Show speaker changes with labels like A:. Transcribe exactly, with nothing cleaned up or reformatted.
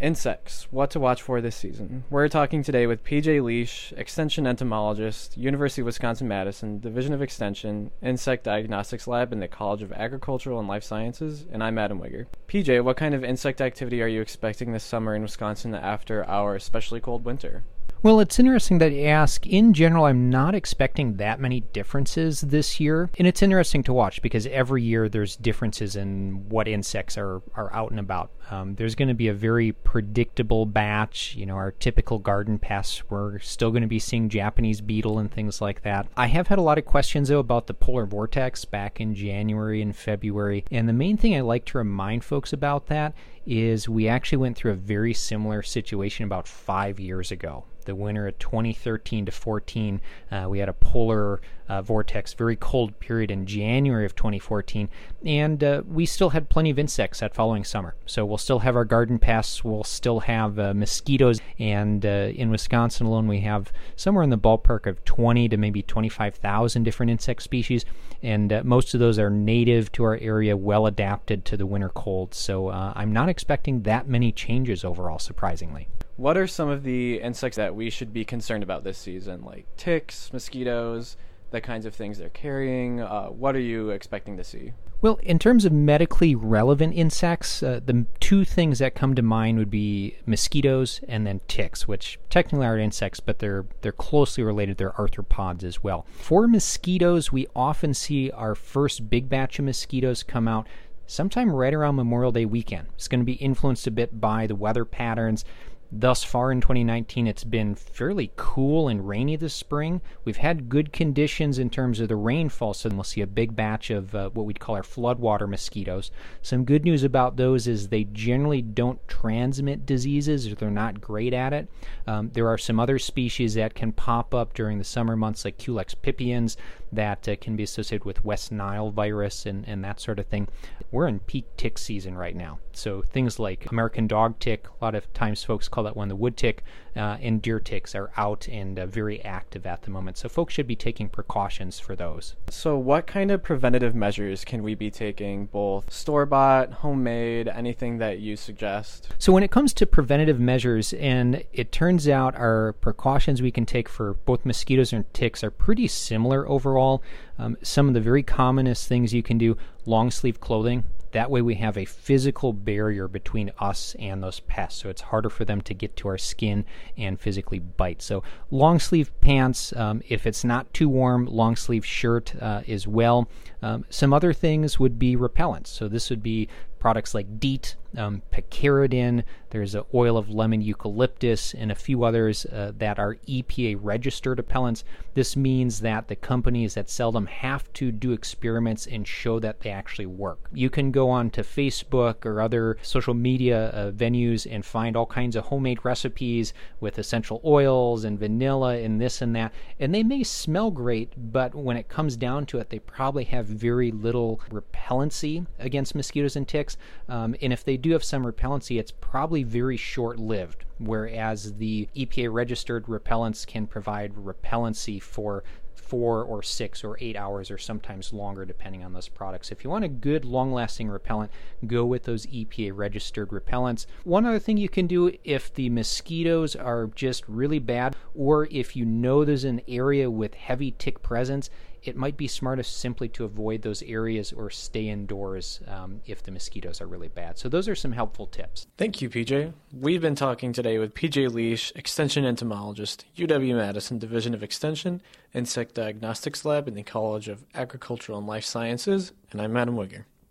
A: Insects, what to watch for this season. We're talking today with P J Leash, Extension Entomologist, University of Wisconsin-Madison, Division of Extension, Insect Diagnostics Lab in the College of Agricultural and Life Sciences, and I'm Adam Wigger. P J, what kind of insect activity are you expecting this summer in Wisconsin after our especially cold winter?
B: Well, it's interesting that you ask. In general, I'm not expecting that many differences this year. And it's interesting to watch because every year there's differences in what insects are, are out and about. Um, there's going to be a very predictable batch. You know, our typical garden pests, we're still going to be seeing Japanese beetle and things like that. I have had a lot of questions, though, about the polar vortex back in January and February. And the main thing I like to remind folks about that is we actually went through a very similar situation about five years ago. The winter of twenty thirteen to fourteen, uh, we had a polar uh, vortex, very cold period in January of twenty fourteen, and uh, we still had plenty of insects that following summer. So we'll still have our garden pests, we'll still have uh, mosquitoes, and uh, in Wisconsin alone we have somewhere in the ballpark of twenty to maybe twenty-five thousand different insect species, and uh, most of those are native to our area, well adapted to the winter cold. So uh, I'm not expecting that many changes overall, surprisingly.
A: What are some of the insects that we should be concerned about this season, like ticks, mosquitoes, the kinds of things they're carrying? Uh, what are you expecting to see?
B: Well, in terms of medically relevant insects, uh, the two things that come to mind would be mosquitoes and then ticks, which technically aren't insects, but they're they're closely related. They're arthropods as well. For mosquitoes, we often see our first big batch of mosquitoes come out sometime right around Memorial Day weekend. It's going to be influenced a bit by the weather patterns. Thus far in twenty nineteen, it's been fairly cool and rainy this spring. We've had good conditions in terms of the rainfall, so we'll see a big batch of uh, what we'd call our floodwater mosquitoes. Some good news about those is they generally don't transmit diseases, or they're not great at it. Um, there are some other species that can pop up during the summer months, like Culex pipiens, that uh, can be associated with West Nile virus and, and that sort of thing. We're in peak tick season right now, so things like American dog tick, a lot of times folks call that one the wood tick, uh, and deer ticks are out and uh, very active at the moment. So folks should be taking precautions for those.
A: So what kind of preventative measures can we be taking, both store-bought, homemade, anything that you suggest?
B: So when it comes to preventative measures, and it turns out our precautions we can take for both mosquitoes and ticks are pretty similar overall. Um, some of the very commonest things you can do, long sleeve clothing. That way we have a physical barrier between us and those pests, so it's harder for them to get to our skin and physically bite. So long sleeve pants, um, if it's not too warm, long sleeve shirt uh, as well. Um, some other things would be repellents. So this would be products like DEET, um, picaridin, there's an oil of lemon eucalyptus, and a few others uh, that are E P A registered repellents. This means that the companies that sell them have to do experiments and show that they actually work. You can go on to Facebook or other social media uh, venues and find all kinds of homemade recipes with essential oils and vanilla and this and that, and they may smell great, but when it comes down to it, they probably have very little repellency against mosquitoes and ticks. Um, and if they do have some repellency, it's probably very short-lived, whereas the E P A registered repellents can provide repellency for four or six or eight hours or sometimes longer depending on those products. If you want a good long-lasting repellent, go with those E P A registered repellents. One other thing you can do if the mosquitoes are just really bad, or if you know there's an area with heavy tick presence, it might be smartest simply to avoid those areas or stay indoors um, if the mosquitoes are really bad. So those are some helpful tips.
A: Thank you, P J. We've been talking today with P J Leash, Extension Entomologist, U W-Madison Division of Extension, Insect Diagnostics Lab in the College of Agricultural and Life Sciences, and I'm Adam Wigger.